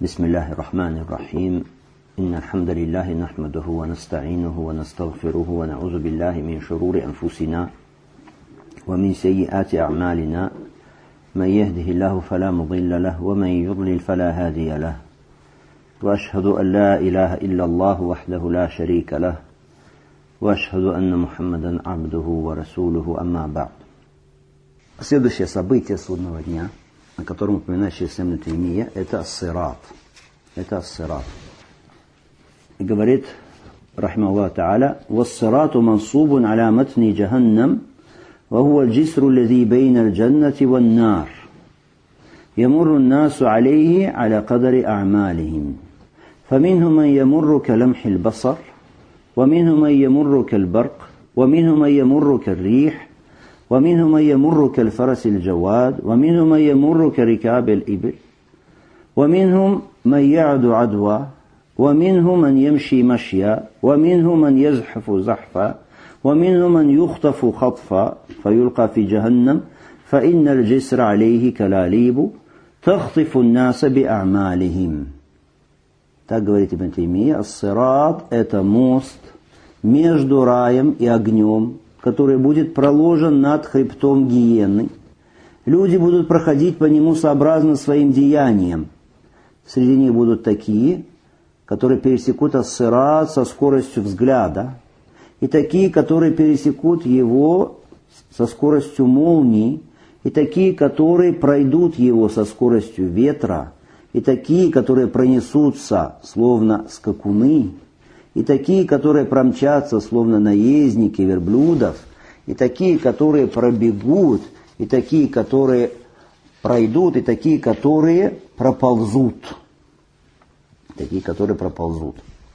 بسم الله الرحمن الرحيم إن الحمد لله نحمده ونستعينه ونستغفره ونعوذ بالله من شرور أنفسنا ومن سيئات أعمالنا من يهده الله فلا مضل له ومن يضلل فلا هادي له وأشهد أن لا إله إلا الله وحده لا شريك له وأشهد أن محمدا عبده ورسوله أما بعد. Следующее событие судного дня, о котором упоминает шейх Ибн Таймия, это ас-сират. Это ас-сират. И говорит, рахимахуллах та'аля, «Вас-сирату мансубун аля матни джаханнам, ва хуа аль-джисру аллази бейна аль-джаннати ван-нар. Ямурру ан-насу алейхи аля кадари а'малихим. فمنهم من يمر كلمح البصر ومنهم من يمر كالبرق ومنهم من يمر كالريح ومنهم من يمر كالفرس الجواد ومنهم من يمر كركاب الإبل ومنهم من يعد عدوى ومنهم من يمشي مشيا ومنهم من يزحف زحفا ومنهم من يخطف خطفا فيلقى في جهنم فإن الجسر عليه كلاليب تخطف الناس بأعمالهم». Так говорит Ибн Таймия, ас-сират – это мост между раем и огнем, который будет проложен над хребтом гиенны. Люди будут проходить по нему сообразно своим деяниям. Среди них будут такие, которые пересекут ас-сират со скоростью взгляда, и такие, которые пересекут его со скоростью молнии, и такие, которые пройдут его со скоростью ветра, и такие, которые пронесутся, словно скакуны, и такие, которые промчатся, словно наездники верблюдов, и такие, которые пробегут, и такие, которые пройдут, и такие, которые проползут. Такие, которые проползут.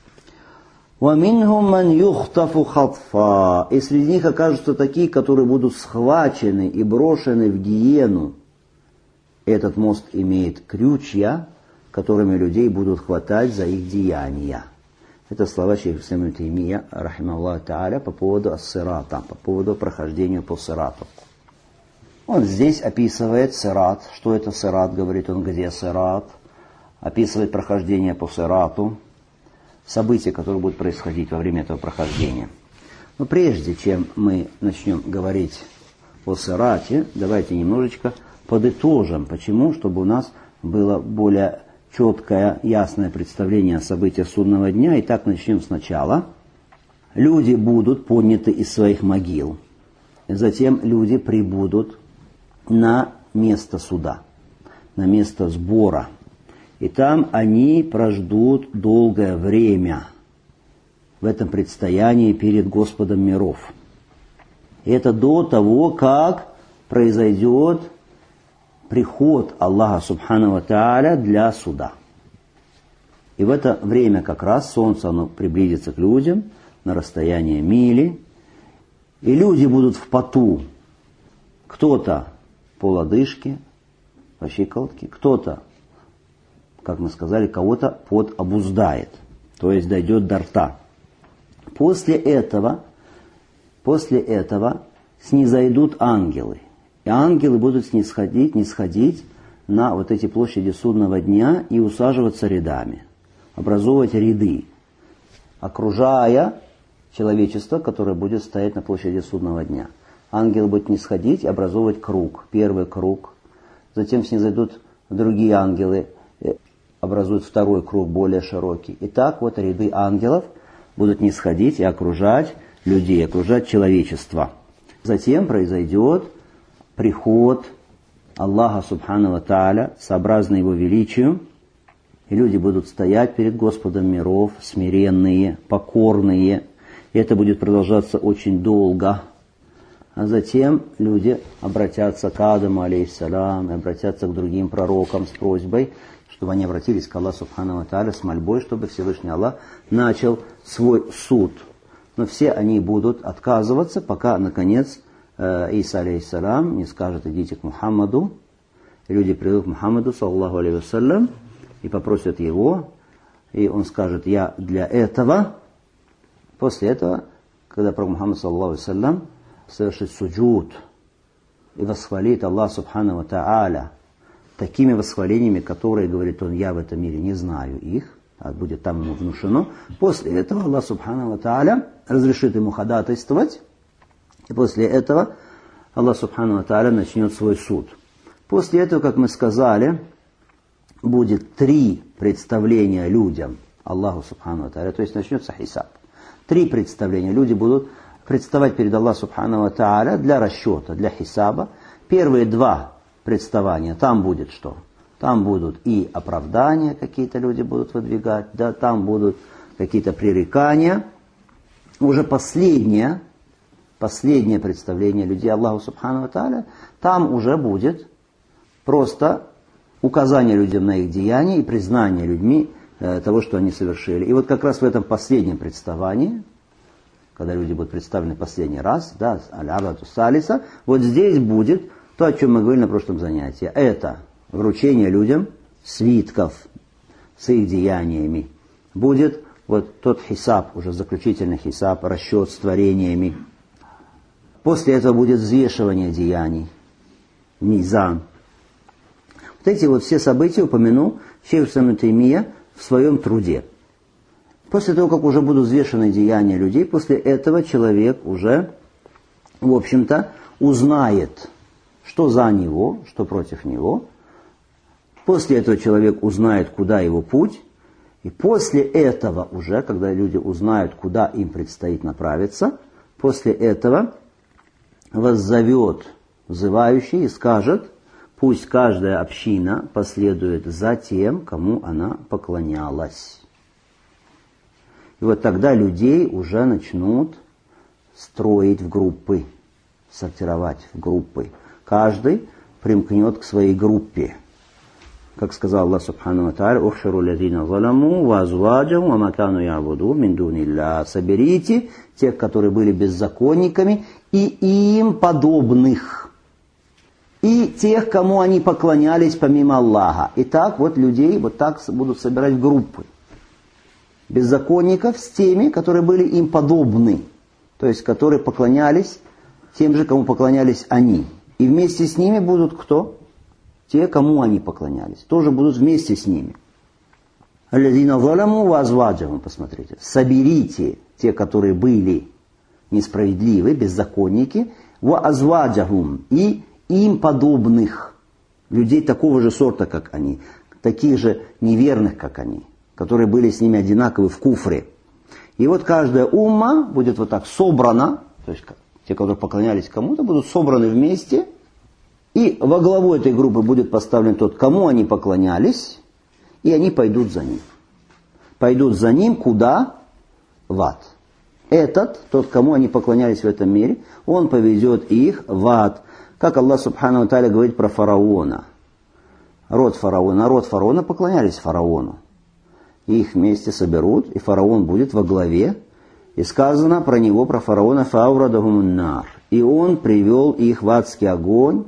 وَمِنْهُمْ مَنْ يُخْطَفُ خَطْفًا. И среди них окажутся такие, которые будут схвачены и брошены в гиену. Этот мост имеет крючья, которыми людей будут хватать за их деяния. Это слова шейха Ибн Таймия, рахимахуллах та'аля, по поводу ас-сирата, по поводу прохождения по сирату. Он здесь описывает сират. Что это сират? Говорит он, где сират? Описывает прохождение по сирату, события, которые будут происходить во время этого прохождения. Но прежде чем мы начнем говорить о сирате, давайте немножечко подытожим. Почему? Чтобы у нас было более четкое, ясное представление о событиях судного дня. Итак, начнем сначала. Люди будут подняты из своих могил. Затем люди прибудут на место суда, на место сбора. И там они прождут долгое время в этом предстоянии перед Господом миров. И это до того, как произойдет приход Аллаха Субхану ва Тааля для суда. И в это время как раз солнце оно приблизится к людям на расстояние мили, и люди будут в поту. Кто-то по лодыжке, по щиколотке, кто-то, как мы сказали, кого-то пот обуздает, то есть дойдет до рта. После этого снизойдут ангелы. И ангелы будут нисходить на вот эти площади судного дня и усаживаться рядами, образовывать ряды, окружая человечество, которое будет стоять на площади судного дня. Ангелы будут нисходить и образовывать круг, первый круг. Затем снизойдут другие ангелы, образуют второй круг, более широкий. И так вот ряды ангелов будут нисходить и окружать людей, окружать человечество. Затем произойдет приход Аллаха Субхану ва Тааля, сообразно Его величию, и люди будут стоять перед Господом миров, смиренные, покорные, и это будет продолжаться очень долго. А затем люди обратятся к Адаму, алейхиссалям, и обратятся к другим пророкам с просьбой, чтобы они обратились к Аллаху Субхану ва Тааля с мольбой, чтобы Всевышний Аллах начал свой суд. Но все они будут отказываться, пока, наконец, Иса, алейхиссалям, не скажет: идите к Мухаммаду. Люди придут к Мухаммаду, саллаллаху алейхи вассалям, и попросят его, и он скажет: я для этого. После этого, когда пророк Мухаммад, саллаллаху алейхи вассалям, совершит суджуд и восхвалит Аллах Субхану ва Тааля, такими восхвалениями, которые, говорит он, я в этом мире не знаю их, а будет там ему внушено. После этого Аллах Субхану ва Тааля разрешит ему ходатайствовать, и после этого Аллах Субхану ва Тааля начнет свой суд. После этого, как мы сказали, будет 3 представления людям Аллаху Субхану ва Тааля, то есть начнется хисаб. 3 представления. Люди будут представать перед Аллахом Субхану ва Тааля для расчета, для хисаба. Первые 2 представания, там будет что? Там будут и оправдания, какие-то люди будут выдвигать, да, там будут какие-то пререкания. Уже последнее представление людей Аллаху Субхану ва Тааля, там уже будет просто указание людям на их деяния и признание людьми того, что они совершили. И вот как раз в этом последнем представлении, когда люди будут представлены последний раз, да, аль-абату салиса, вот здесь будет то, о чем мы говорили на прошлом занятии. Это вручение людям свитков с их деяниями. Будет вот тот хисаб, уже заключительный хисаб, расчет с творениями. После этого будет взвешивание деяний, мизан. Вот эти вот все события упомянул шейх ибн Таймия в своем труде. После того, как уже будут взвешены деяния людей, после этого человек уже, в общем-то, узнает, что за него, что против него. После этого человек узнает, куда его путь. И после этого уже, когда люди узнают, куда им предстоит направиться, после этого воззовет взывающий и скажет: пусть каждая община последует за тем, кому она поклонялась. И вот тогда людей уже начнут строить в группы, сортировать в группы. Каждый примкнет к своей группе. Как сказал Аллах Субхану ва Тааля: «Ухширу лазина заламу ва азваджахум ва ма кану я'буду мин дуниллах». Соберите тех, которые были беззаконниками, и им подобных, и тех, кому они поклонялись помимо Аллаха. И так вот людей вот так будут собирать в группы. Беззаконников с теми, которые были им подобны, то есть которые поклонялись тем же, кому поклонялись они. И вместе с ними будут кто? Те, кому они поклонялись. Тоже будут вместе с ними. Аллазина заламу ва азваджахум, посмотрите. Соберите те, которые были несправедливы, беззаконники, ва азваджахум, и им подобных, людей такого же сорта, как они, таких же неверных, как они, которые были с ними одинаковы в куфре. И вот каждая умма будет вот так собрана, то есть те, которые поклонялись кому-то, будут собраны вместе, и во главу этой группы будет поставлен тот, кому они поклонялись, и они пойдут за ним. Пойдут за ним куда? В ад. Этот, тот, кому они поклонялись в этом мире, он поведет их в ад. Как Аллах Субхану ва Тааля говорит про фараона. Народ фараона поклонялись фараону. Их вместе соберут, и фараон будет во главе. И сказано про него, про фараона: «Фаурадахум нар». И он привел их в адский огонь.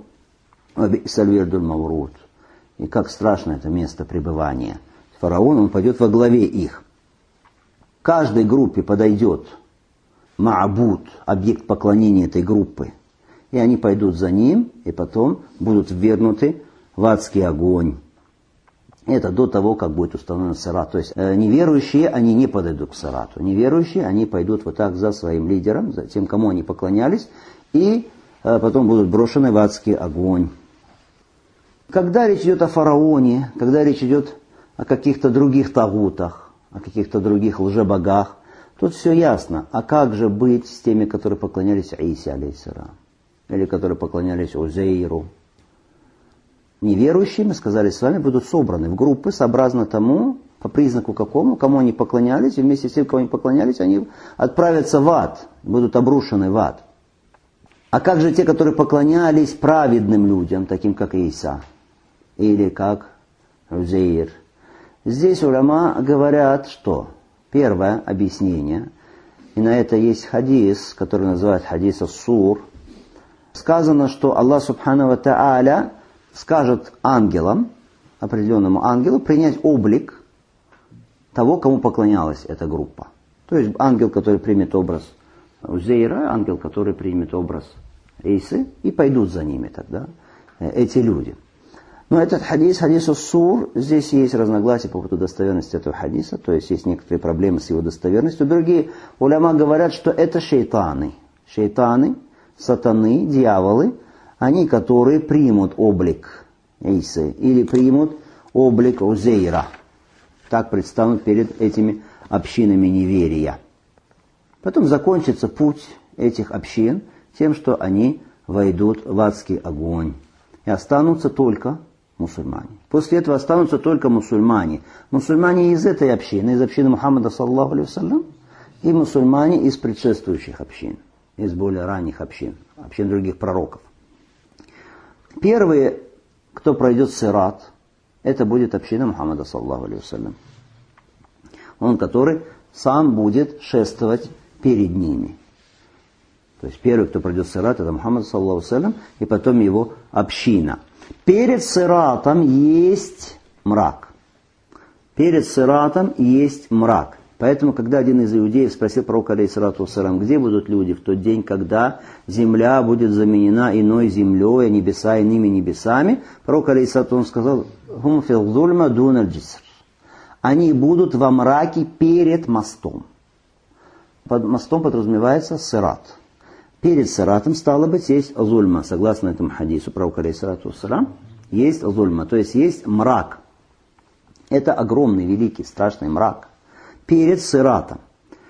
И как страшно это место пребывания. Фараон, он пойдет во главе их. Каждой группе подойдет ма'буд, объект поклонения этой группы. И они пойдут за ним, и потом будут ввергнуты в адский огонь. Это до того, как будет установлен сират. То есть неверующие, они не подойдут к сирату. Неверующие, они пойдут вот так за своим лидером, за тем, кому они поклонялись, и потом будут брошены в адский огонь. Когда речь идет о фараоне, когда речь идет о каких-то других тагутах, о каких-то других лжебогах, тут все ясно. А как же быть с теми, которые поклонялись Иисе, алейхиссалям, или которые поклонялись Узейру? Неверующие, мы сказали с вами, будут собраны в группы сообразно тому, по признаку какому, кому они поклонялись, и вместе с тем, кому они поклонялись, они отправятся в ад, будут обрушены в ад. А как же те, которые поклонялись праведным людям, таким как Иса, или как Узейр? Здесь уляма говорят, что первое объяснение, и на это есть хадис, который называют хадис ас-сур, сказано, что Аллах Субхану ва Тааля скажет ангелам, определенному ангелу, принять облик того, кому поклонялась эта группа. То есть ангел, который примет образ Узейра, ангел, который примет образ Исы, и пойдут за ними тогда эти люди. Но этот хадис, хадис ус-сур, здесь есть разногласия по поводу достоверности этого хадиса, то есть есть некоторые проблемы с его достоверностью. Другие уляма говорят, что это шейтаны. Шейтаны, сатаны, дьяволы, они, которые примут облик Исы или примут облик Узейра. Так предстанут перед этими общинами неверия. Потом закончится путь этих общин тем, что они войдут в адский огонь. И останутся только мусульмане. После этого останутся только мусульмане. Мусульмане из этой общины, из общины Мухаммада, саллаллаху алейхи вассалям, и мусульмане из предшествующих общин, из более ранних общин, общин других пророков. Первые, кто пройдет сират, это будет община Мухаммада, саллаллаху алейхи вассалям. Он, который сам будет шествовать перед ними. То есть первый, кто пройдет сират, это Мухаммад, саллаллаху алейхи вассалям, и потом его община. Перед сиратом есть мрак. Перед сиратом есть мрак. Поэтому, когда один из иудеев спросил пророка, алейхиссалату вассалам, где будут люди в тот день, когда земля будет заменена иной землей, а небеса иными небесами, пророк, алейхиссалату вассалам, сказал: «Хум фил зульма дун аль-джиср». Они будут во мраке перед мостом. Под мостом подразумевается сират. Перед сиратом, стало быть, есть зульма. Согласно этому хадису пророка, алейхиссалату вассалам, есть зульма, то есть есть мрак. Это огромный, великий, страшный мрак. Перед сиратом.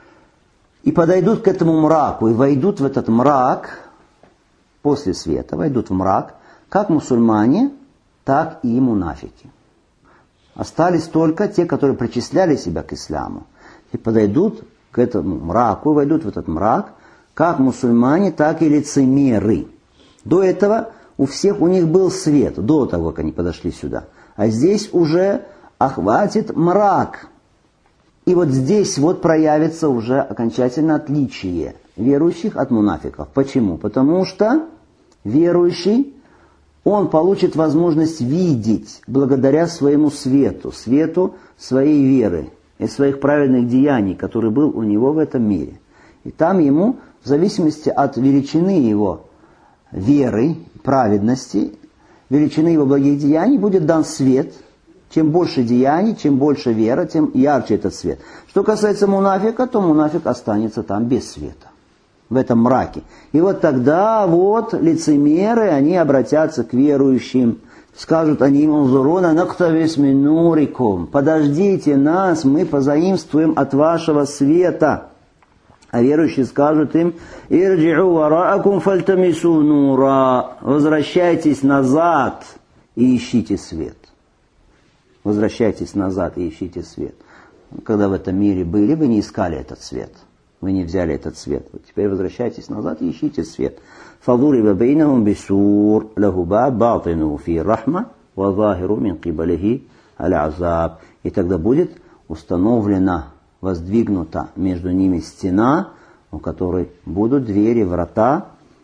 И подойдут к этому мраку, и войдут в этот мрак после света, войдут в мрак, как мусульмане, так и мунафики. Остались только те, которые причисляли себя к исламу. И подойдут к этому мраку, и войдут в этот мрак, как мусульмане, так и лицемеры. До этого у всех у них был свет, до того, как они подошли сюда. А здесь уже охватит мрак. И вот здесь вот проявится уже окончательно отличие верующих от мунафиков. Почему? Потому что верующий, он получит возможность видеть благодаря своему свету, свету своей веры и своих праведных деяний, который был у него в этом мире. И там ему, в зависимости от величины его веры, праведности, величины его благих деяний, будет дан свет. Чем больше деяний, чем больше вера, тем ярче этот свет. Что касается мунафика, то мунафик останется там без света, в этом мраке. И вот тогда вот лицемеры, они обратятся к верующим, скажут они им: «Унзуруна нактабис мин нурикум». Подождите нас, мы позаимствуем от вашего света. А верующие скажут им: «Ирджи'у вараакум фальтамису нура». Возвращайтесь назад и ищите свет. Возвращайтесь назад и ищите свет. Когда в этом мире были, вы не искали этот свет. Вы не взяли этот свет. Вот теперь возвращайтесь назад и ищите свет. فَضُرِبَ بَيْنَهُمْ بِسُورٍ لَهُ بَابٌ بَاطِنُهُ فِيهِ الرَّحْمَةُ وَظَاهِرُهُ مِنْ قِبَلِهِ الْعَذَابُ. И тогда будет установлена, воздвигнута между ними стена, у которой будут двери, врата,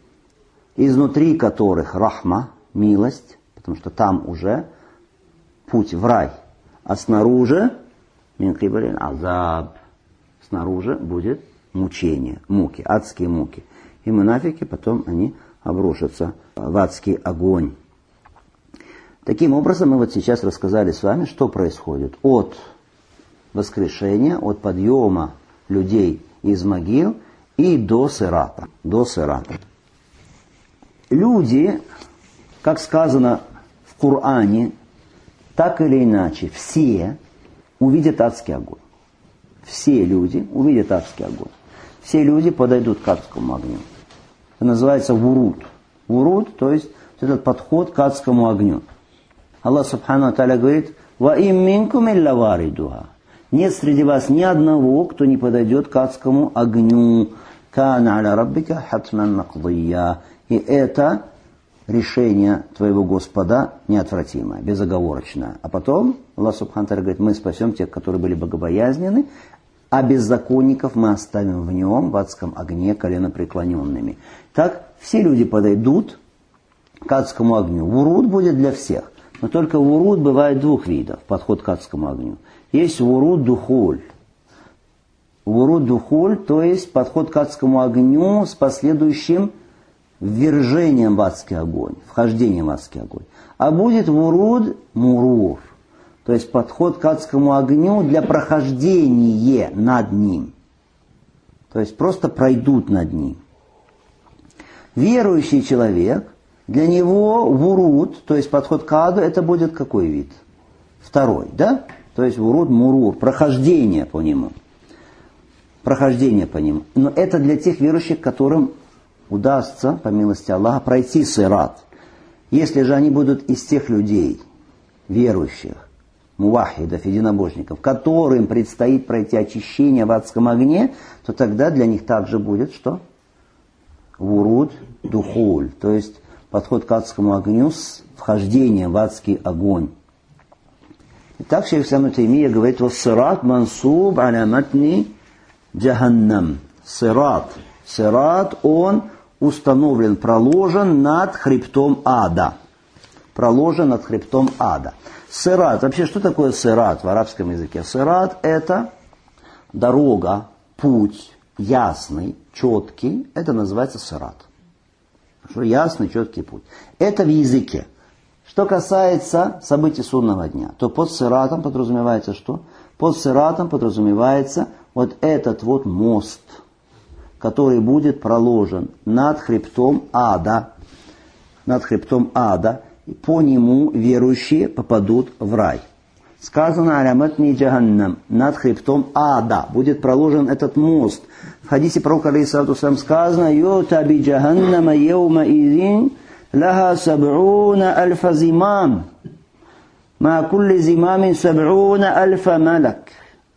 изнутри которых рахма, милость, потому что там уже путь в рай, а снаружи мин кибалин азаб, снаружи будет мучение, муки, адские муки. И мунафики потом они обрушатся в адский огонь. Таким образом, мы вот сейчас рассказали с вами, что происходит от воскрешения, от подъема людей из могил и до сирата. До сирата. Люди, как сказано в Коране, так или иначе, все увидят адский огонь. Все люди увидят адский огонь. Все люди подойдут к адскому огню. Это называется вуруд. Вуруд, то есть этот подход к адскому огню. Аллах Субхану ва Тааля говорит: «Ва им минкум илля варидуха». Нет среди вас ни одного, кто не подойдет к адскому огню. «Кана аля раббика хатман мақдия». И это решение твоего Господа неотвратимое, безоговорочное. А потом Аллах Субхану ва Тааля говорит: мы спасем тех, которые были богобоязненны, а беззаконников мы оставим в нем, в адском огне, коленопреклоненными. Так все люди подойдут к адскому огню. Вуруд будет для всех. Но только вуруд бывает двух видов, подход к адскому огню. Есть вуруд духуль. Вуруд духуль, то есть подход к адскому огню с последующим ввержением в адский огонь, вхождением в адский огонь, а будет вуруд мурур, то есть подход к адскому огню для прохождения над ним. То есть просто пройдут над ним. Верующий человек, для него вуруд, то есть подход к аду, это будет какой вид? Второй, да? То есть вуруд мурур, прохождение по нему. Прохождение по нему. Но это для тех верующих, которым удастся, по милости Аллаха, пройти сират. Если же они будут из тех людей, верующих, мувахидов, единобожников, которым предстоит пройти очищение в адском огне, то тогда для них также будет что? Вуруд духуль, то есть подход к адскому огню с вхождением в адский огонь. Итак, шейх Ислам ибн Таймия говорит: «Вассират мансуб аля матни джаханнам». Сират. Сират, он установлен, проложен над хребтом ада. Проложен над хребтом ада. Сират. Вообще, что такое сират в арабском языке? Сират – это дорога, путь, ясный, четкий. Это называется сират. Ясный, четкий путь. Это в языке. Что касается событий судного дня, то под сиратом подразумевается что? Под сиратом подразумевается вот этот вот мост, который будет проложен над хребтом ада. Над хребтом ада. И по нему верующие попадут в рай. Сказано: «Аля матни джаханнам», над хребтом ада будет проложен этот мост. В хадисе пророка алейхиссалату вассалям сказано: «Юта би джаханнама йаума изин лаха саб'уна альфа зимам, ма кулли зимамин саб'уна альфа малак,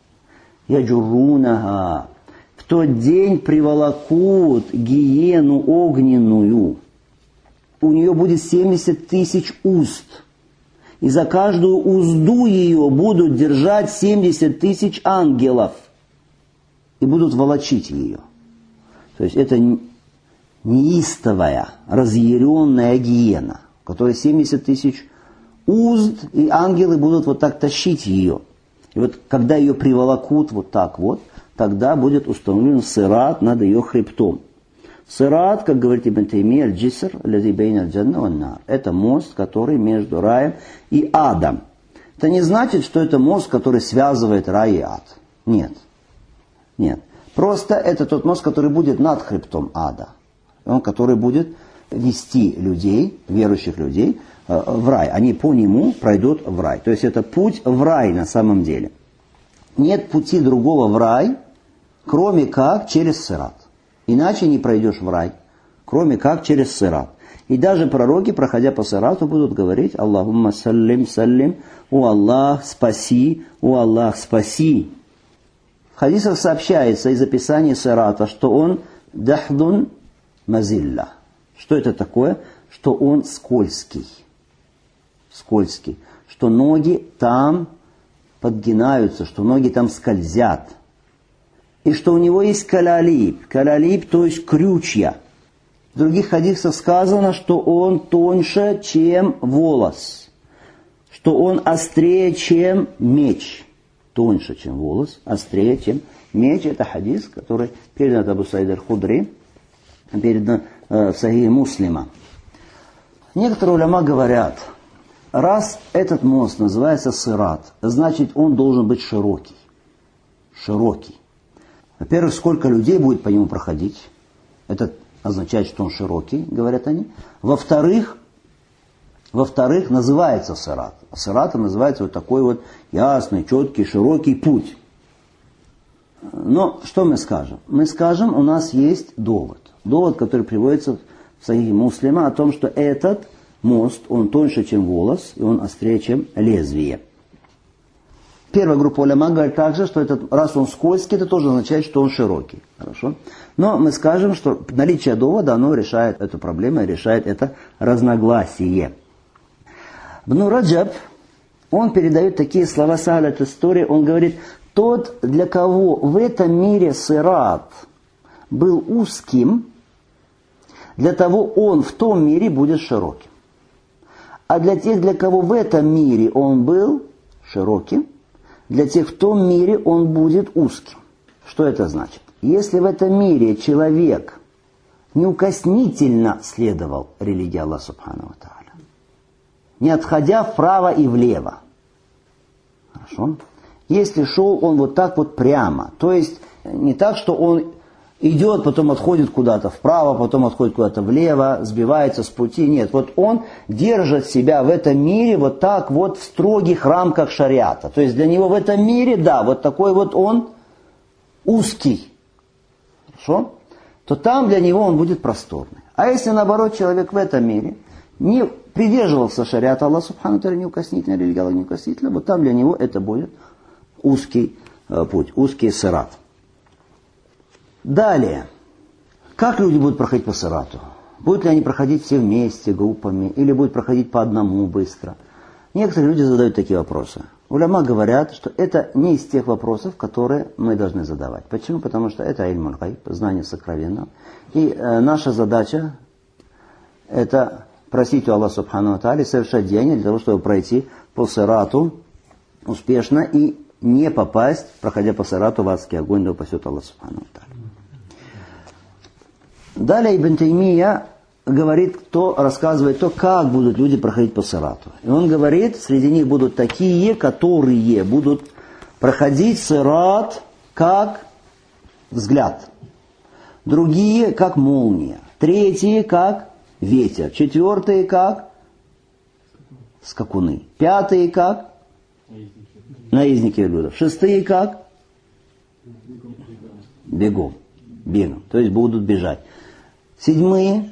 яджуррунаха». В тот день приволокут гиену огненную. У нее будет 70 тысяч уст. И за каждую узду ее будут держать 70 тысяч ангелов. И будут волочить ее. То есть это неистовая, разъяренная гиена, у которой 70 тысяч уст, и ангелы будут вот так тащить ее. И вот когда ее приволокут вот так вот, тогда будет установлен сират над ее хребтом. Сират, как говорит Ибн Таймия, аль-джиср, аллази бейна аль-джанна ван-нар. Это мост, который между раем и адом. Это не значит, что это мост, который связывает рай и ад. Нет. Нет. Просто это тот мост, который будет над хребтом ада. Он, который будет вести людей, верующих людей, в рай. Они по нему пройдут в рай. То есть это путь в рай на самом деле. Нет пути другого в рай, кроме как через сират. Иначе не пройдешь в рай, кроме как через сират. И даже пророки, проходя по сирату, будут говорить: «Аллахумма саллим, саллим, о Аллах, спаси, о Аллах, спаси». В хадисах сообщается из описания сирата, что он дахдун мазилля. Что это такое? Что он скользкий. Скользкий. Что ноги там подгинаются, что ноги там скользят. И что у него есть калалиб. Калалиб, то есть крючья. В других хадисах сказано, что он тоньше, чем волос. Что он острее, чем меч. Тоньше, чем волос, острее, чем меч. Это хадис, который передан от Абу Саида аль-Худри, передан в Сахихе Муслима. Некоторые уляма говорят, раз этот мост называется сират, значит он должен быть широкий. Широкий. Во-первых, сколько людей будет по нему проходить. Это означает, что он широкий, говорят они. Во-вторых, называется сират. Сиратом называется вот такой вот ясный, четкий, широкий путь. Но что мы скажем? Мы скажем, у нас есть довод. Довод, который приводится в Сахихе Муслима, о том, что этот мост, он тоньше, чем волос, и он острее, чем лезвие. Первая группа уляма говорит также, что этот, раз он скользкий, это тоже означает, что он широкий. Хорошо? Но мы скажем, что наличие довода, оно решает эту проблему, решает это разногласие. Ибн Раджаб, он передает такие слова Сахля от-Тустури, он говорит: тот, для кого в этом мире сират был узким, для того он в том мире будет широким. А для тех, для кого в этом мире он был широким, для тех в том мире он будет узким. Что это значит? Если в этом мире человек неукоснительно следовал религии Аллаха Субхану ва Тааля, не отходя вправо и влево. Хорошо? Если шел он вот так вот прямо, то есть не так, что он идет, потом отходит куда-то вправо, потом отходит куда-то влево, сбивается с пути. Нет, вот он держит себя в этом мире вот так вот в строгих рамках шариата. То есть для него в этом мире, да, вот такой вот он узкий. Хорошо? То там для него он будет просторный. А если наоборот человек в этом мире не придерживался шариата Аллаха Субхану ва Тааля, неукоснительно, религия Аллаха неукоснительно, вот там для него это будет узкий путь, узкий сират. Далее. Как люди будут проходить по сирату? Будут ли они проходить все вместе, группами, или будут проходить по одному быстро? Некоторые люди задают такие вопросы. Уляма говорят, что это не из тех вопросов, которые мы должны задавать. Почему? Потому что это иль гайб, знание сокровенного. И наша задача это просить у Аллаха Субхану ва Тааля, совершать деяния для того, чтобы пройти по сирату успешно и не попасть, проходя по сирату, в адский огонь, да упасет Аллах Субхану ва Тааля. Далее Ибн Таймия говорит, рассказывает то, как будут люди проходить по сирату. И он говорит, среди них будут такие, которые будут проходить сират как взгляд. Другие как молния. Третьи как ветер. Четвертые как скакуны. Пятые как наездники верблюдов. Шестые как бегом. То есть будут бежать. Седьмые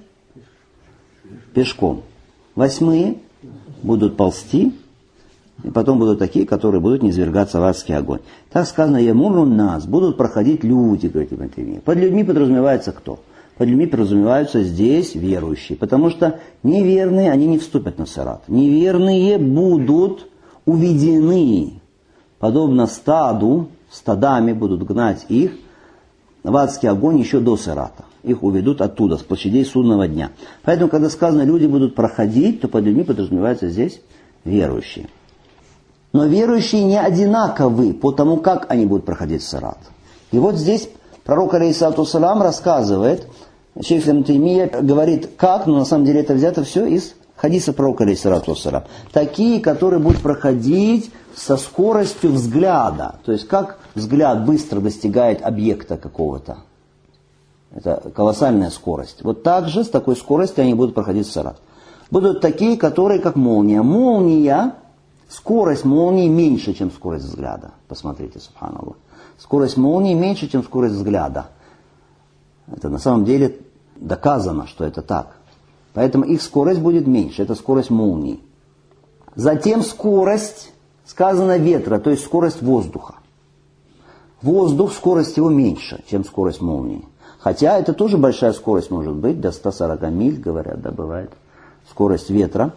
пешком. Восьмые будут ползти. И потом будут такие, которые будут низвергаться в адский огонь. Так сказано, ямурун нас, будут проходить люди, говорит Ибн Таймия. Под людьми подразумевается кто? Под людьми подразумеваются здесь верующие. Потому что неверные, они не вступят на сират. Неверные будут уведены, подобно стаду, стадами будут гнать их в адский огонь еще до сирата. Их уведут оттуда, с площадей судного дня. Поэтому, когда сказано, люди будут проходить, то под людьми подразумеваются здесь верующие. Но верующие не одинаковы по тому, как они будут проходить сират. И вот здесь пророк, алейхиссалату вассалям, рассказывает, шейх Ибн Таймия говорит, как, но на самом деле это взято все из хадиса пророка, алейхиссалату вассалям. Такие, которые будут проходить со скоростью взгляда. То есть, как взгляд быстро достигает объекта какого-то. Это колоссальная скорость. Вот так же, с такой скоростью они будут проходить сират. Будут такие, которые как молния. Скорость молнии меньше, чем скорость взгляда. Посмотрите, субханаллах. Скорость молнии меньше, чем скорость взгляда. Это на самом деле доказано, что это так. Поэтому их скорость будет меньше. Это скорость молнии. Затем скорость, сказано, ветра, то есть скорость воздуха. Воздух, скорость его меньше, чем скорость молнии. Хотя это тоже большая скорость может быть, до 140 миль, говорят, да, бывает. Скорость ветра.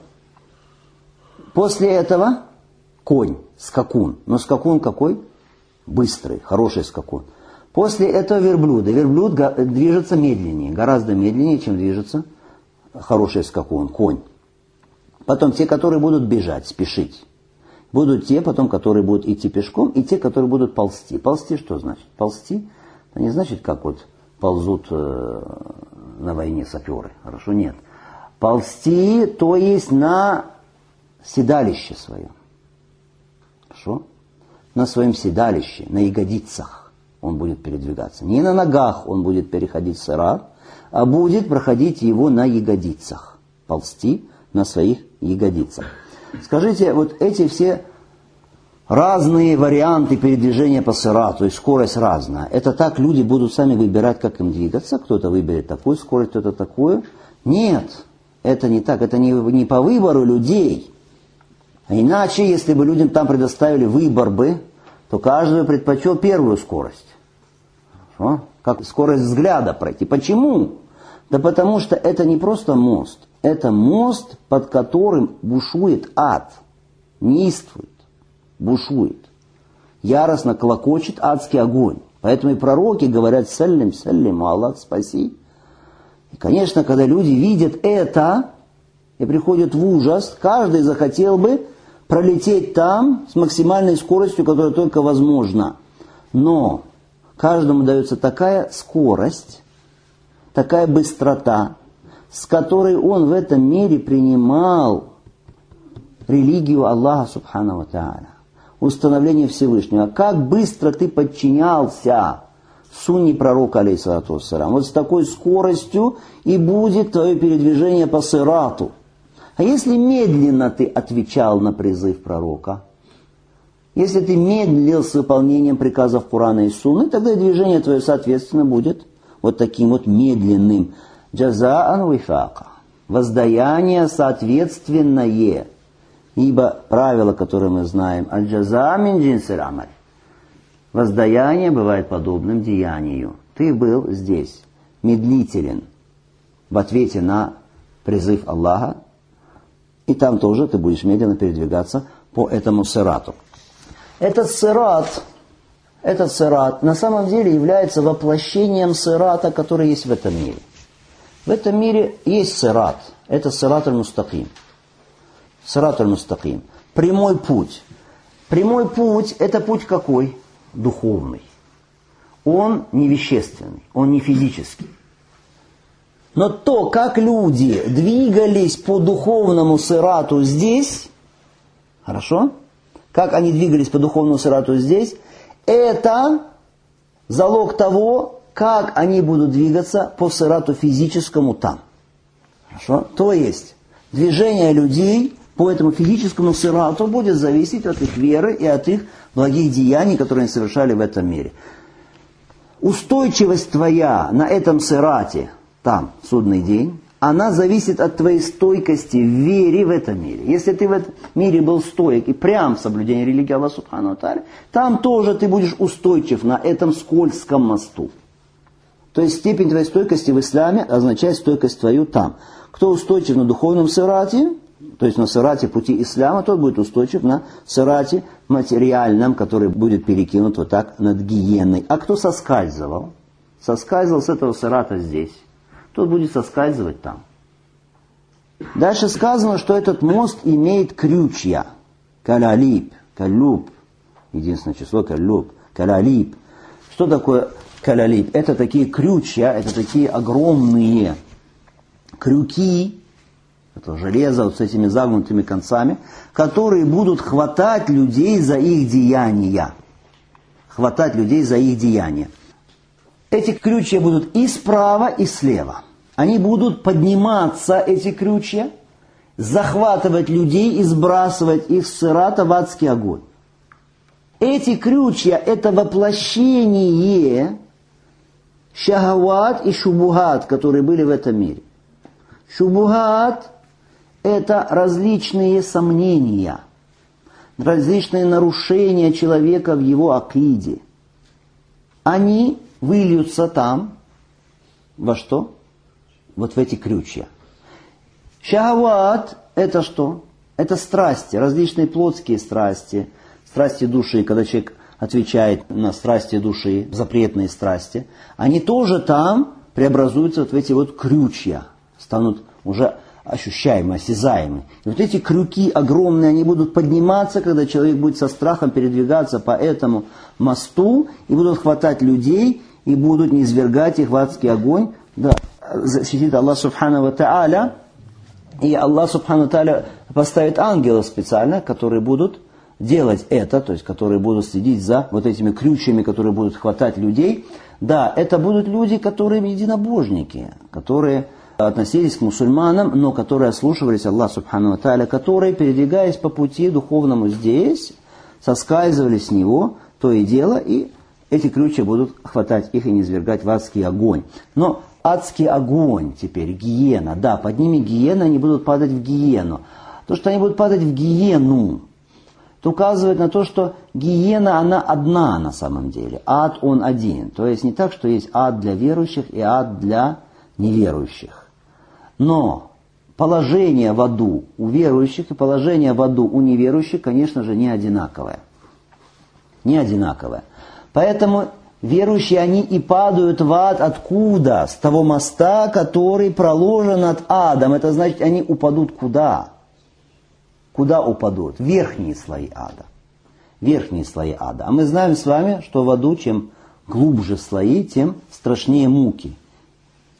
После этого конь, скакун. Но скакун какой? Быстрый, хороший скакун. После этого верблюды. Верблюд движется медленнее, гораздо медленнее, чем движется хороший скакун, конь. Потом те, которые будут бежать, спешить. Будут те, потом, которые будут идти пешком, и те, которые будут ползти. Ползти что значит? Ползти, это не значит, как вот ползут на войне саперы. Хорошо, нет. Ползти, то есть на седалище свое. Хорошо? На своем седалище, на ягодицах он будет передвигаться. Не на ногах он будет переходить сират, а будет проходить его на ягодицах. Ползти на своих ягодицах. Скажите, вот эти все разные варианты передвижения по сирату, то есть скорость разная. Это так люди будут сами выбирать, как им двигаться. Кто-то выберет такую скорость, кто-то такую. Нет, это не так. Это не по выбору людей. А иначе, если бы людям там предоставили выбор бы, то каждый предпочел первую скорость. Хорошо? Как скорость взгляда пройти. Почему? Да потому что это не просто мост. Это мост, под которым бушует ад. Неистует. Бушует. Яростно клокочет адский огонь. Поэтому и пророки говорят: «Саллим, саллим, Аллах, спаси». И, конечно, когда люди видят это и приходят в ужас, каждый захотел бы пролететь там с максимальной скоростью, которая только возможна. Но каждому дается такая скорость, такая быстрота, с которой он в этом мире принимал религию Аллаха Субхану ва Тааля, установление Всевышнего. Как быстро ты подчинялся сунне пророка, алейхиссалату вассалям. Вот с такой скоростью и будет твое передвижение по сирату. А если медленно ты отвечал на призыв пророка, если ты медлил с выполнением приказов Корана и Сунны, тогда и движение твое, соответственно, будет вот таким вот медленным. Джазаан вифака. Воздаяние соответственное. Ибо правило, которое мы знаем, аль-джаза мин джинсиль амаль. Воздаяние бывает подобным деянию. Ты был здесь медлителен в ответе на призыв Аллаха, и там тоже ты будешь медленно передвигаться по этому сирату. Этот сират на самом деле является воплощением сирата, который есть в этом мире. В этом мире есть сират. Это сират аль-мустаким. Сират аль-мустаким. Прямой путь. Прямой путь – это путь какой? Духовный. Он не вещественный, он не физический. Но то, как люди двигались по духовному сирату здесь, хорошо? Как они двигались по духовному сирату здесь, это залог того, как они будут двигаться по сирату физическому там. Хорошо? То есть, движение людей по этому физическому сирату будет зависеть от их веры и от их благих деяний, которые они совершали в этом мире. Устойчивость твоя на этом сирате, там, судный день, она зависит от твоей стойкости в вере в этом мире. Если ты в этом мире был стойк и прям в соблюдении религии Аллаха Субхану ва Тааля, там тоже ты будешь устойчив на этом скользком мосту. То есть степень твоей стойкости в исламе означает стойкость твою там. Кто устойчив на духовном сирате, то есть на сирате пути ислама, тот будет устойчив на сирате материальном, который будет перекинут вот так над гиеной. А кто соскальзывал с этого сирата здесь, тот будет соскальзывать там. Дальше сказано, что этот мост имеет крючья. Калалиб, калюб, единственное число калюб, калалиб. Что такое калалиб? Это такие крючья, это такие огромные крюки, это железо вот с этими загнутыми концами, которые будут хватать людей за их деяния. Хватать людей за их деяния. Эти крючья будут и справа, и слева. Они будут подниматься, эти крючья, захватывать людей и сбрасывать их с сирата в адский огонь. Эти крючья – это воплощение шахават и шубухат, которые были в этом мире. Шубухат – это различные сомнения, различные нарушения человека в его акиде. Они выльются там во что? Вот в эти крючья. Шахават – это что? Это страсти, различные плотские страсти, страсти души, когда человек отвечает на страсти души, запретные страсти. Они тоже там преобразуются вот в эти вот крючья, станут уже ощущаемы, осязаемы. И вот эти крюки огромные, они будут подниматься, когда человек будет со страхом передвигаться по этому мосту, и будут хватать людей, и будут низвергать их в адский огонь. Да, защитит Аллах Субхану ва Тааля, и Аллах Субхану ва Тааля поставит ангелов специально, которые будут делать это, то есть которые будут следить за вот этими крючьями, которые будут хватать людей. Да, это будут люди, которые единобожники, которые относились к мусульманам, но которые ослушивались Аллаха Субхану ва Тааля, которые, передвигаясь по пути духовному здесь, соскальзывали с него, то и дело, и эти крючья будут хватать их и низвергать в адский огонь. Но адский огонь теперь, гиена, да, под ними гиена, они будут падать в гиену. То, что они будут падать в гиену, это указывает на то, что гиена, она одна на самом деле. Ад, он один. То есть не так, что есть ад для верующих и ад для неверующих. Но положение в аду у верующих и положение в аду у неверующих, конечно же, не одинаковое. Не одинаковое. Поэтому верующие, они и падают в ад откуда? С того моста, который проложен над адом. Это значит, они упадут куда? Куда упадут? В верхние слои ада. Верхние слои ада. А мы знаем с вами, что в аду, чем глубже слои, тем страшнее муки.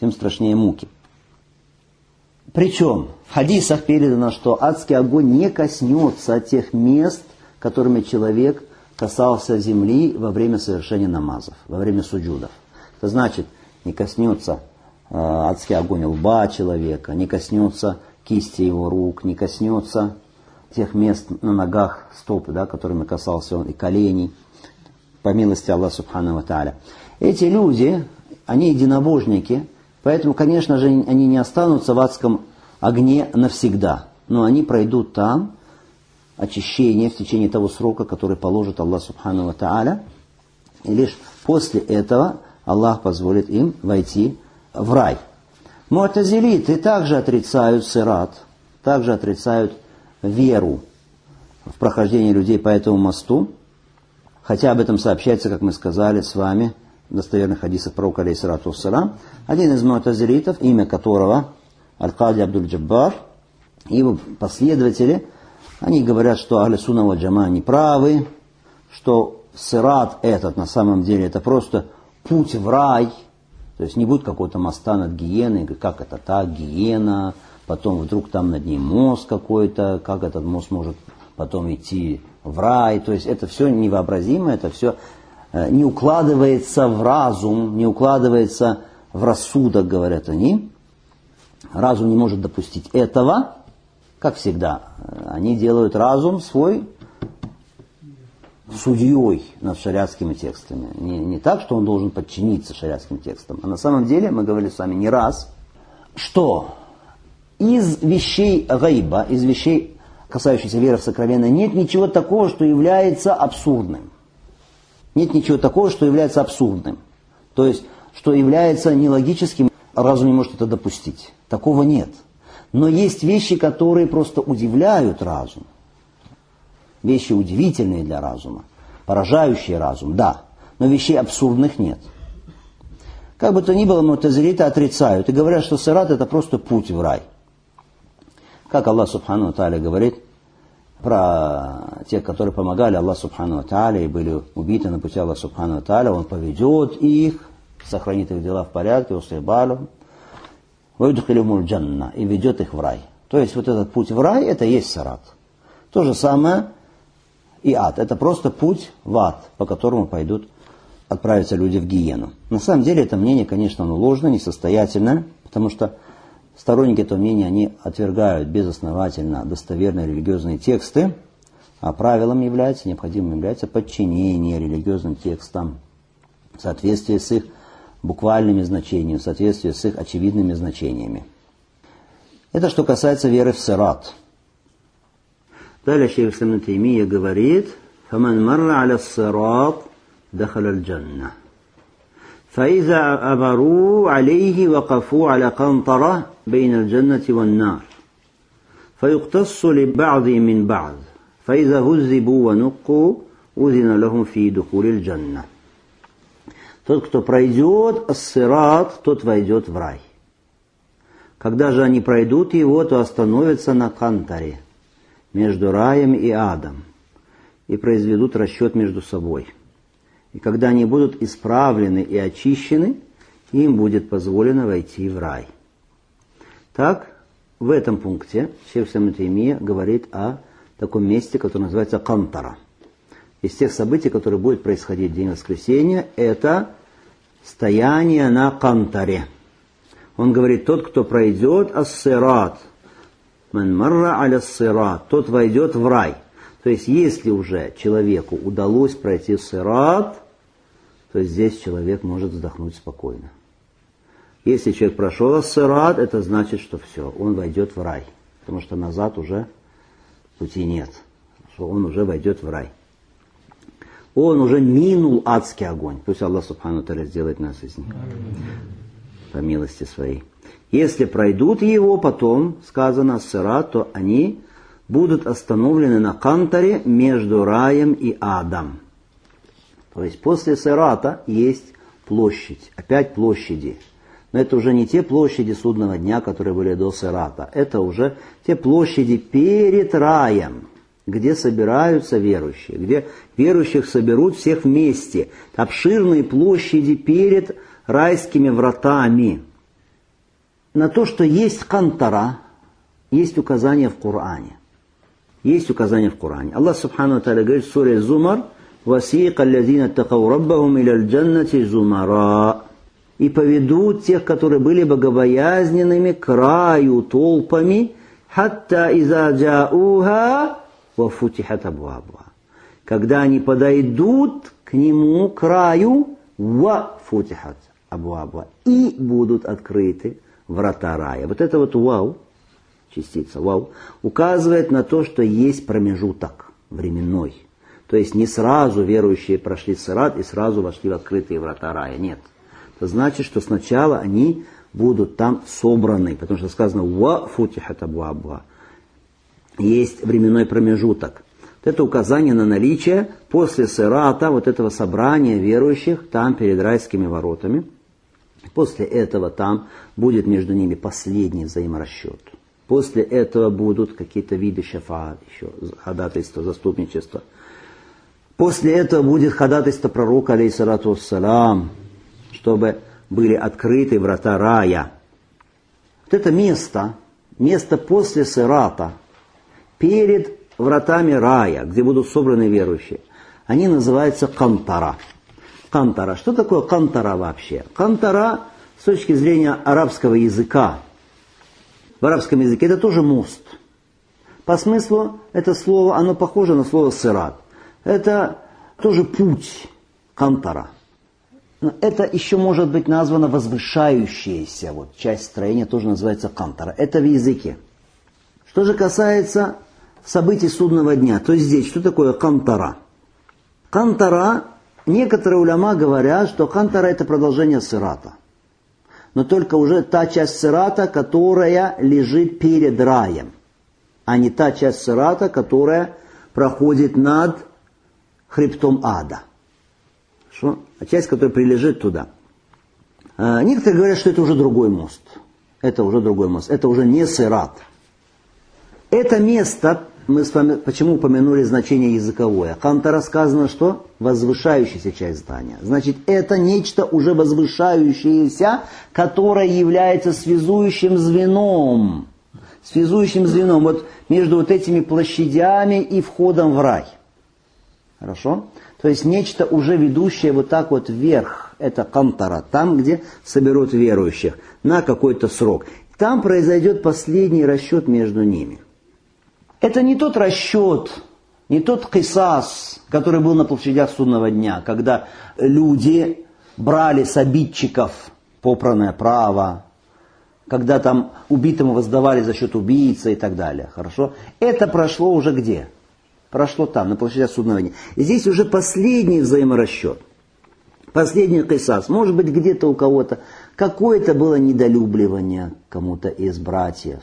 тем страшнее муки. Причем в хадисах передано, что адский огонь не коснется тех мест, которыми человек касался земли во время совершения намазов, во время суджудов. Это значит, не коснется адский огонь лба человека, не коснется кисти его рук, не коснется тех мест на ногах, стоп, да, которыми касался он, и коленей, по милости Аллаха Субхану ва Тааля. Эти люди, они единобожники, поэтому, конечно же, они не останутся в адском огне навсегда, но они пройдут там очищение в течение того срока, который положит Аллах Субхану ва Тааля, и лишь после этого Аллах позволит им войти в рай. Му'тазилиты также отрицают сират, также отрицают веру в прохождение людей по этому мосту, хотя об этом сообщается, как мы сказали с вами, в достоверных хадисах пророка алейхиссалату вассалам. Один из му'тазилитов, имя которого Аль-Кади Абдуль-Джаббар, и его последователи, они говорят, что Ахлю Сунна валь Джамаа не правы, что сират этот на самом деле это просто путь в рай, то есть не будет какого-то моста над гиеной, как это так, гиена, потом вдруг там над ней мост какой-то, как этот мост может потом идти в рай, то есть это все невообразимо, это все не укладывается в разум, не укладывается в рассудок, говорят они. Разум не может допустить этого, как всегда. Они делают разум свой судьей над шариатскими текстами. Не так, что он должен подчиниться шариатским текстам, а на самом деле, мы говорили с вами не раз, что из вещей гайба, из вещей, касающихся веры в сокровенное, нет ничего такого, что является абсурдным. Нет ничего такого, что является абсурдным. То есть, что является нелогическим, разум не может это допустить. Такого нет. Но есть вещи, которые просто удивляют разум. Вещи удивительные для разума, поражающие разум, да. Но вещей абсурдных нет. Как бы то ни было, му'тазилиты отрицают и говорят, что сират это просто путь в рай. Как Аллах Субхану ва Тааля говорит про тех, которые помогали Аллаху Субхану ва Тааля и были убиты на пути Аллаха Субхану ва Тааля, Он поведет их, сохранит их дела в порядке, усайбалю, вайдхилюмуль джанна, и ведет их в рай. То есть вот этот путь в рай, это и есть сират. То же самое и ад. Это просто путь в ад, по которому отправятся люди в гиену. На самом деле это мнение, конечно, оно ложное, несостоятельное, потому что сторонники этого мнения, они отвергают безосновательно достоверные религиозные тексты, а правилом является, необходимым является подчинение религиозным текстам в соответствии с их буквальными значениями, в соответствии с их очевидными значениями. Это что касается веры в сират. Далее шейх ибн Таймия говорит: «Фаман марра аля сират дахаля аль-джанна. فإذا عبروا عليه وقفوا على قنطرة بين الجنة والنار فيقتص لبعض من بعض فإذا هذبوا ونقوا أذن لهم في دخول الجنة». Тот, кто пройдет ас-сират, тот войдет в рай. Когда же они пройдут его, то остановятся на кантаре между раем и адом и произведут расчет между собой. И когда они будут исправлены и очищены, им будет позволено войти в рай. Так, в этом пункте шейх ибн Таймия говорит о таком месте, которое называется кантара. Из тех событий, которые будут происходить в день воскресения, это стояние на кантаре. Он говорит: тот, кто пройдет ас-сират, ман марра аля ас-сират, тот войдет в рай. То есть, если уже человеку удалось пройти сират, то здесь человек может вздохнуть спокойно. Если человек прошел ас-сират, это значит, что все, он войдет в рай. Потому что назад уже пути нет. Что он уже войдет в рай. Он уже минул адский огонь. Пусть Аллах Субхану ва Тааля сделает нас из них. По милости своей. Если пройдут его, потом, сказано, ас-сират, то они будут остановлены на кантаре между раем и адом. То есть после сирата есть площадь, опять площади. Но это уже не те площади судного дня, которые были до сирата. Это уже те площади перед раем, где собираются верующие, где верующих соберут всех вместе. Обширные площади перед райскими вратами. на то, что есть кантара, есть указание в Коране. Есть указание в Коране. Аллах Субхану ва Тааля говорит в суре Зумар: «Васиqa аллазина аттакау раббахум иля аль-джаннати зумара». И поведут тех, которые были богобоязненными, к раю толпами, «хатта иза джауха ва футихат абвабуха». Когда они подойдут к нему, к раю, «ва футихат абвабуха», и будут открыты врата рая. Вот это вот «вау», частица «вау», указывает на то, что есть промежуток временной. То есть не сразу верующие прошли сират и сразу вошли в открытые врата рая. Нет. Это значит, что сначала они будут там собраны, потому что сказано «ва футихат абвабуха». Есть временной промежуток. Это указание на наличие после сирата вот этого собрания верующих там перед райскими воротами. После этого там будет между ними последний взаиморасчет. После этого будут какие-то виды шафаат, еще ходатайство, заступничество. После этого будет ходатайство пророка, алейхиссалату вассалям, чтобы были открыты врата рая. Вот это место после сирата, перед вратами рая, где будут собраны верующие, они называются кантара. Кантара. Что такое кантара вообще? Кантара с точки зрения арабского языка. В арабском языке это тоже мост. По смыслу это слово, оно похоже на слово сират. Это тоже путь, кантара. Но это еще может быть названо возвышающаяся вот, часть строения, тоже называется кантара. Это в языке. Что же касается событий судного дня, то здесь что такое кантара? Кантара, некоторые уляма говорят, что кантара это продолжение сирата. Но только уже та часть сирата, которая лежит перед раем, а не та часть сирата, которая проходит над хребтом ада. Хорошо? А часть, которая прилежит туда. Некоторые говорят, что это уже другой мост. Это уже другой мост. Это уже не сират. Это место, мы с вами почему упомянули значение языковое. Кантара сказано, что возвышающаяся часть здания. Значит, это нечто уже возвышающееся, которое является связующим звеном. Связующим звеном вот между вот этими площадями и входом в рай. Хорошо? То есть нечто уже ведущее вот так вот вверх. Это кантара. Там, где соберут верующих на какой-то срок. Там произойдет последний расчет между ними. Это не тот расчет, не тот кисас, который был на площадях судного дня, когда люди брали с обидчиков попранное право, когда там убитому воздавали за счет убийцы и так далее. Хорошо? Это прошло уже где? Прошло там, на площадях судного дня. И здесь уже последний взаиморасчет. Последний кисас. Может быть, где-то у кого-то какое-то было недолюбливание кому-то из братьев.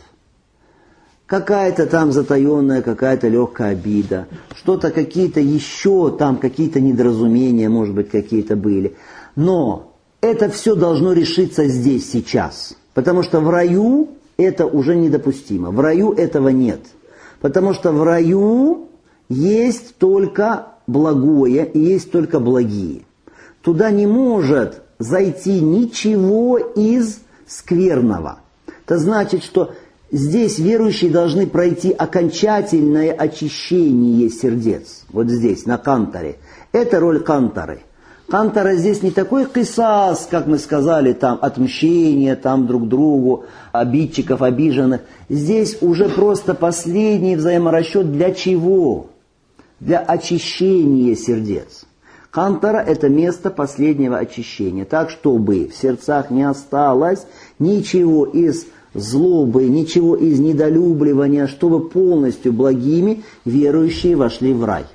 Какая-то там затаенная, какая-то легкая обида. Что-то какие-то еще там, какие-то недоразумения, может быть, какие-то были. Но это все должно решиться здесь, сейчас. Потому что в раю это уже недопустимо. В раю этого нет. Потому что в раю есть только благое и есть только благие. Туда не может зайти ничего из скверного. Это значит, что здесь верующие должны пройти окончательное очищение сердец. Вот здесь, на кантаре. Это роль кантары. Кантара здесь не такой кисас, как мы сказали, там отмщение там друг другу, обидчиков, обиженных. Здесь уже просто последний взаиморасчет для чего? Для очищения сердец. Кантара – это место последнего очищения. Так, чтобы в сердцах не осталось ничего из злобы, ничего из недолюбливания, чтобы полностью благими верующие вошли в рай.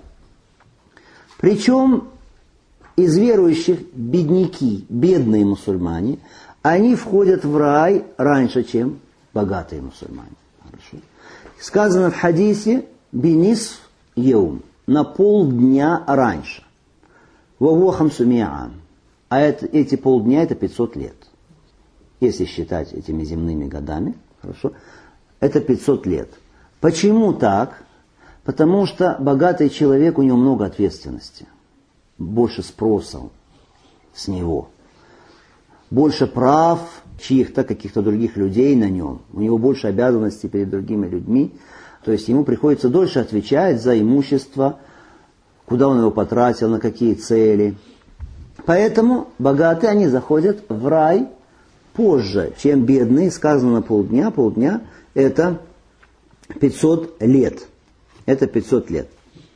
Причем из верующих бедняки, бедные мусульмане, они входят в рай раньше, чем богатые мусульмане. Хорошо. Сказано в хадисе «бинисф еум» на полдня раньше. «Вавохам сумиаам». А эти полдня это 500 лет. Если считать этими земными годами, хорошо, это 500 лет. Почему так? Потому что богатый человек, у него много ответственности. Больше спроса с него. Больше прав чьих-то, каких-то других людей на нем. У него больше обязанностей перед другими людьми. То есть ему приходится дольше отвечать за имущество, куда он его потратил, на какие цели. Поэтому богатые, они заходят в рай позже, чем бедные. Сказано полдня. Полдня – это 500 лет. Это 500 лет.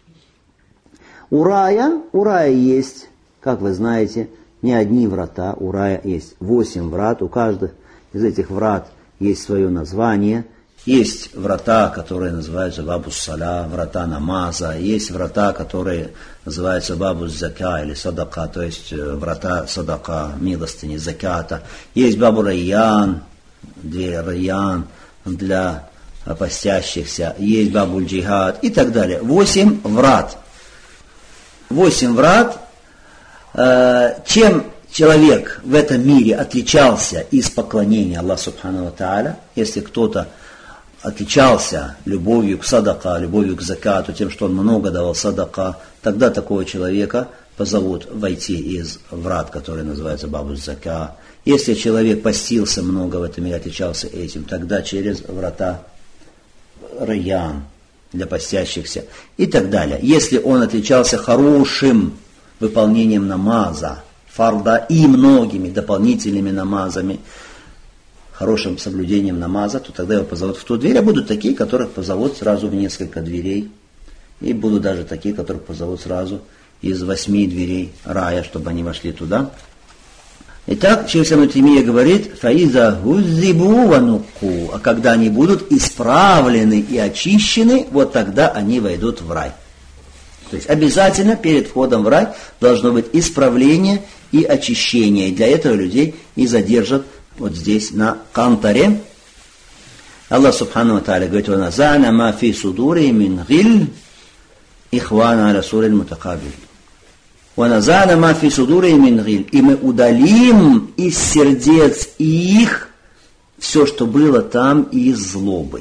У рая есть, как вы знаете, не одни врата. У рая есть 8 врат. У каждого из этих врат есть свое название. Есть врата, которые называются Бабу Саля, врата намаза. Есть врата, которые называются Бабу Зака или Садака, то есть врата Садака, милостыни, заката. Есть Бабу Райян, дверь Райян для постящихся. Есть Бабу Джихад и так далее. 8 врат. 8 врат. Чем человек в этом мире отличался из поклонения Аллаху Субхану ва Тааля, если кто-то отличался любовью к садака, любовью к закату, тем, что он много давал садака, тогда такого человека позовут войти из врат, которые называются Бабу Зака. Если человек постился много в этом мире, отличался этим, тогда через врата Райян для постящихся и так далее. Если он отличался хорошим выполнением намаза, фарда и многими дополнительными намазами, хорошим соблюдением намаза, то тогда его позовут в ту дверь, а будут такие, которых позовут сразу в несколько дверей, и будут даже такие, которых позовут сразу из 8 дверей рая, чтобы они вошли туда. Итак, шейх Ибн Таймия говорит, «Фаиза гуззибу вануку», а когда они будут исправлены и очищены, вот тогда они войдут в рай. То есть обязательно перед входом в рай должно быть исправление и очищение. И для этого людей и задержат вот здесь на кантаре. Аллах Субхану ва Тааля говорит, «Ваназана ма фи судури мин гиль ихвана аля суриль мутакабиль». «Ваназана ма фи судури мин гиль». И мы удалим из сердец их все, что было там из злобы.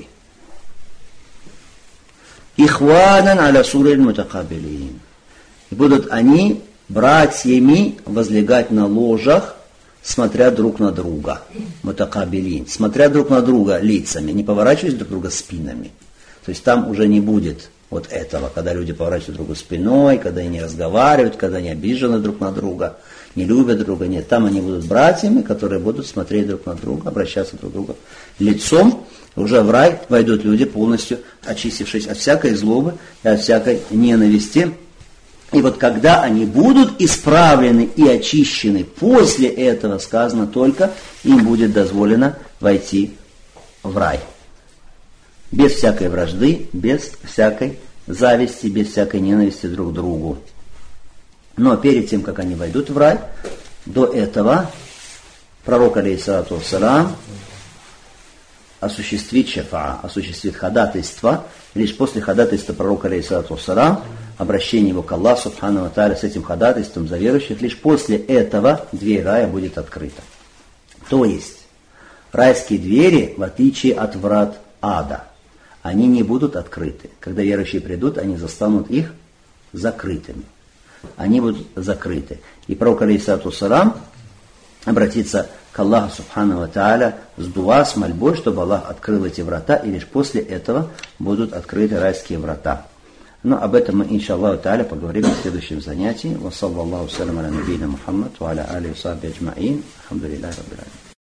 «Ихванан аля суриль мутакабилин». И будут они братьями возлегать на ложах, смотря друг на друга, мутакабилин, смотря друг на друга лицами, не поворачиваясь друг на друга спинами. То есть там уже не будет вот этого, когда люди поворачивают друг другу спиной, когда они не разговаривают, когда они обижены друг на друга, не любят друга. Нет, там они будут братьями, которые будут смотреть друг на друга, обращаться друг к другу лицом. Уже в рай войдут люди, полностью очистившись от всякой злобы и от всякой ненависти. И вот когда они будут исправлены и очищены, после этого сказано только, им будет дозволено войти в рай. Без всякой вражды, без всякой зависти, без всякой ненависти друг к другу. Но перед тем, как они войдут в рай, до этого пророк, алейхиссалату вассалам, осуществит шафаа, осуществит ходатайство. Лишь после ходатайства пророка, алейхиссалату вассалам, обращение его к Аллаху Субхану ва Тааля с этим ходатайством за верующих, лишь после этого дверь рая будет открыта. То есть, райские двери, в отличие от врат ада, они не будут открыты. Когда верующие придут, они застанут их закрытыми. Они будут закрыты. И пророк, алейхиссалату вассалам, обратится к Аллаху Субхану ва Тааля с дуа, с мольбой, чтобы Аллах открыл эти врата, и лишь после этого будут открыты райские врата. Но об этом мы, иншаллаху тааля, поговорим в следующем занятии. Ва саллаллаху салям аля набийна Мухаммад ва аля алихи ва сахбихи аджмаин. Алхамдулиллахи раббил алямин.